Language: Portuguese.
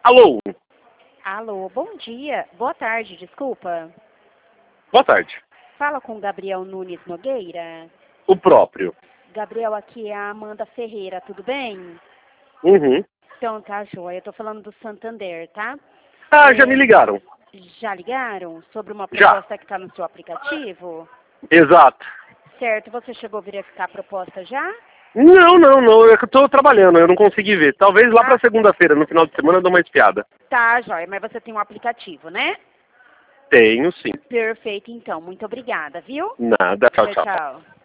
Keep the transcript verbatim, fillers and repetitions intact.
Alô? Alô, bom dia. Boa tarde, desculpa. Boa tarde. Fala com Gabriel Nunes Nogueira. O próprio. Gabriel, aqui é a Amanda Ferreira, tudo bem? Uhum. Então tá, joia. Eu tô falando do Santander, tá? Ah, É, já me ligaram. Já ligaram sobre uma Já. proposta que está no seu aplicativo? Exato. Certo, você chegou a verificar a proposta já? Não, não, não. Eu tô trabalhando, eu não consegui ver. Talvez lá Ah. pra segunda-feira, no final de semana, eu dou uma espiada. Tá, joia, mas você tem um aplicativo, né? Tenho, sim. Perfeito, então. Muito obrigada, viu? Nada. Tchau, Tchau, tchau. tchau.